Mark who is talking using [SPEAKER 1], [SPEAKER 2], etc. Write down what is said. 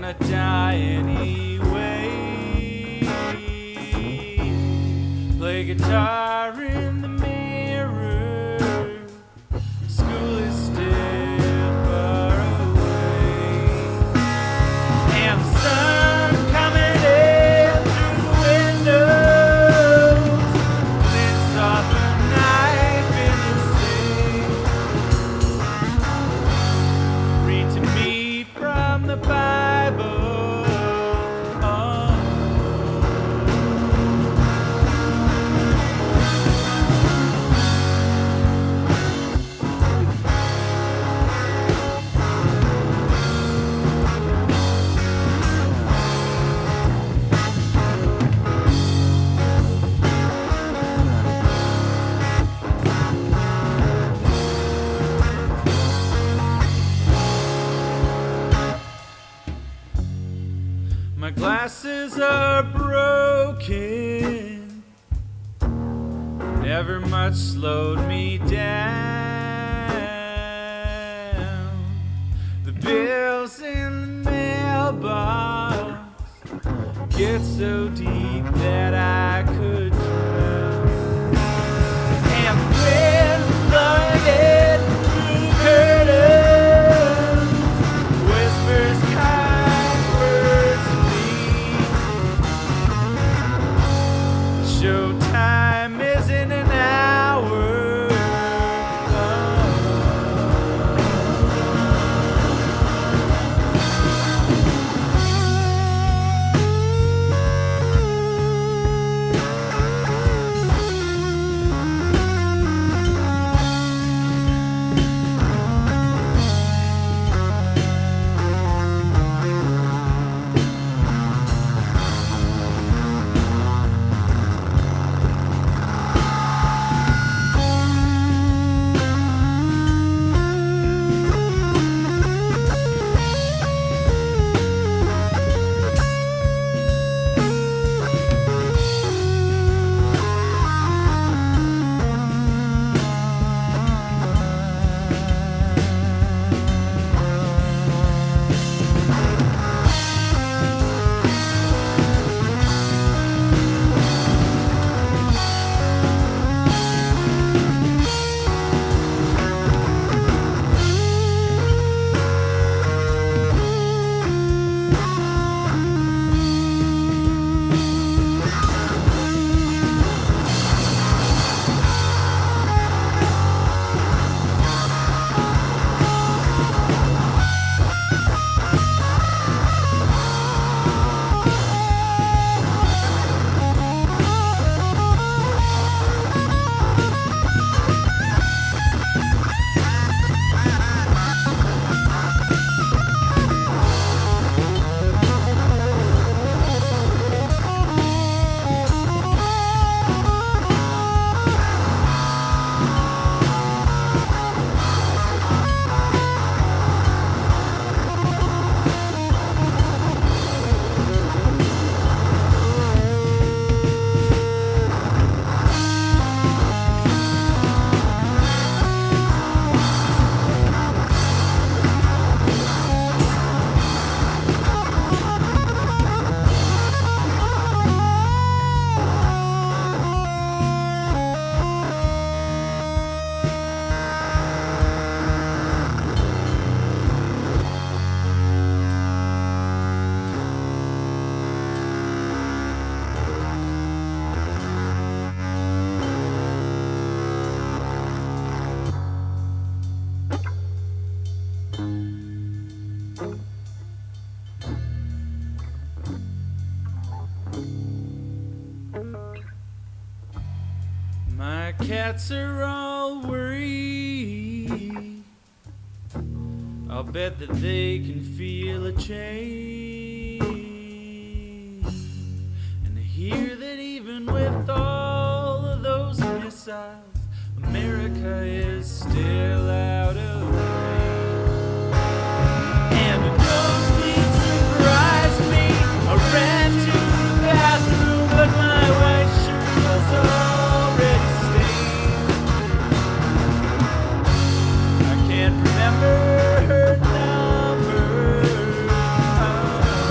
[SPEAKER 1] gonna die anyway. Play guitar in the mirror. School is still far away. And the sun coming in through the windows. Glints off a knife in the sink. Read to me from the Bible. My glasses are broken. Never much slowed me down. The bills in the mailbox get so deep that I could drown. And the wind blowing in through the curtain whispers kind words to me. Showtime is in an hour. My cats are all worried. I'll bet that they can feel a change. And I hear that even with all of those missiles, America is still out of range. And a nosebleed surprised me. I ran to the bathroom, but my white shirt was already stained. I can't remember her number.